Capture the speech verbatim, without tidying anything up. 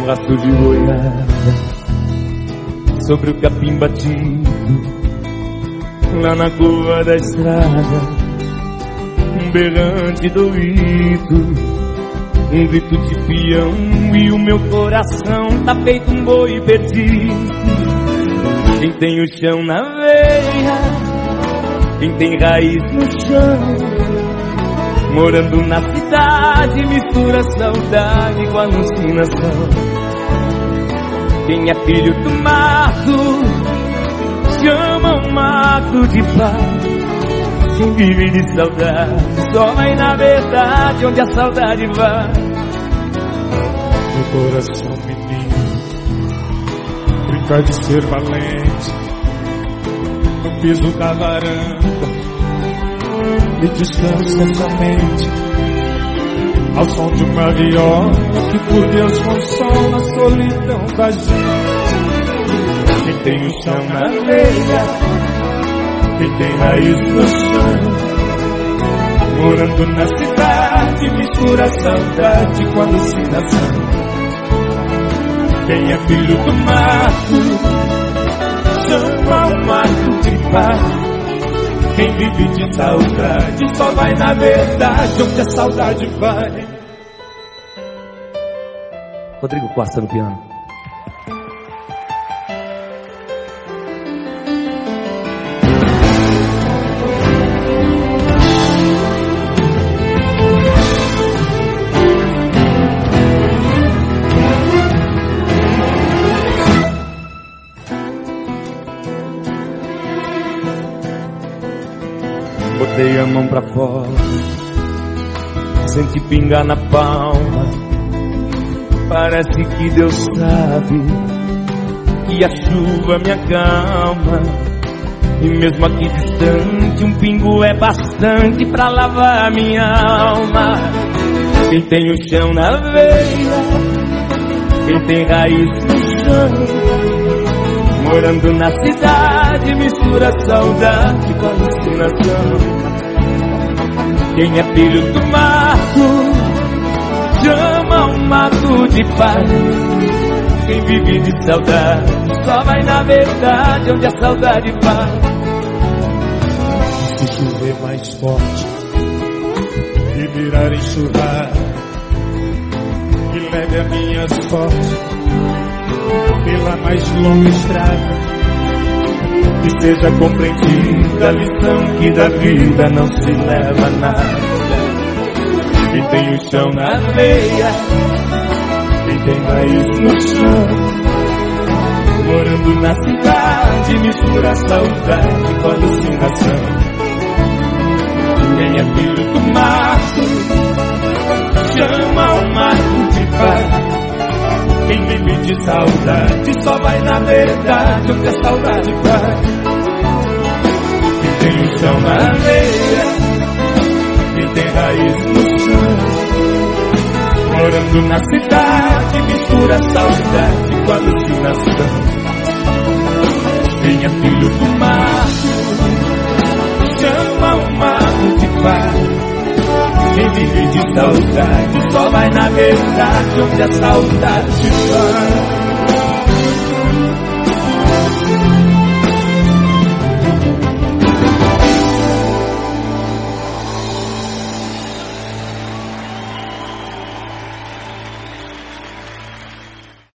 um rastro de boiada sobre o capim batido, lá na curva da estrada, um berrante doído, um grito de peão, e o meu coração tá feito um boi perdido. Quem tem o chão na veia, quem tem raiz no chão, morando na cidade, mistura saudade com alucinação. Quem é filho do mato, chama o mato de paz. Quem vive de saudade, só vai na verdade onde a saudade vai. Meu coração menino brinca de ser valente no piso da varanda e descansa essa mente ao som de uma viola que por Deus consola a solidão da gente. Quem tem o chão na veia, quem tem raiz no chão, morando na cidade, mistura a saudade com a alucinação. Quem é filho do mato, chama o mato de paz. Quem vive de saudade só vai na verdade onde a saudade vai. Rodrigo Costa no piano. Botei a mão pra fora, senti pingar na palma. Parece que Deus sabe que a chuva me acalma. E mesmo aqui distante, um pingo é bastante pra lavar minha alma. Quem tem o chão na veia, quem tem raiz no chão, morando na cidade, mistura saudade com alucinação. Quem é filho do mato, chama o mato de paz. Quem vive de saudade só vai na verdade onde a saudade vai. Se chover mais forte e virar enxurrada, que leve as minhas sortes pela mais longa estrada, que seja compreendida a lição que da vida não se leva nada. Quem tem o chão na veia, quem tem raiz no chão, morando na cidade, mistura a saudade com a alucinação. Quem é filho do mato, chama o mato de paz. Quem vive de saudade só vai na verdade onde a saudade vai. Quem tem o chão na veia, quem tem raiz no chão, morando na cidade, mistura a saudade com a alucinação. Quem é filho do mato, chama o mato de paz. Quem vive de saudade só vai na verdade onde a saudade vai.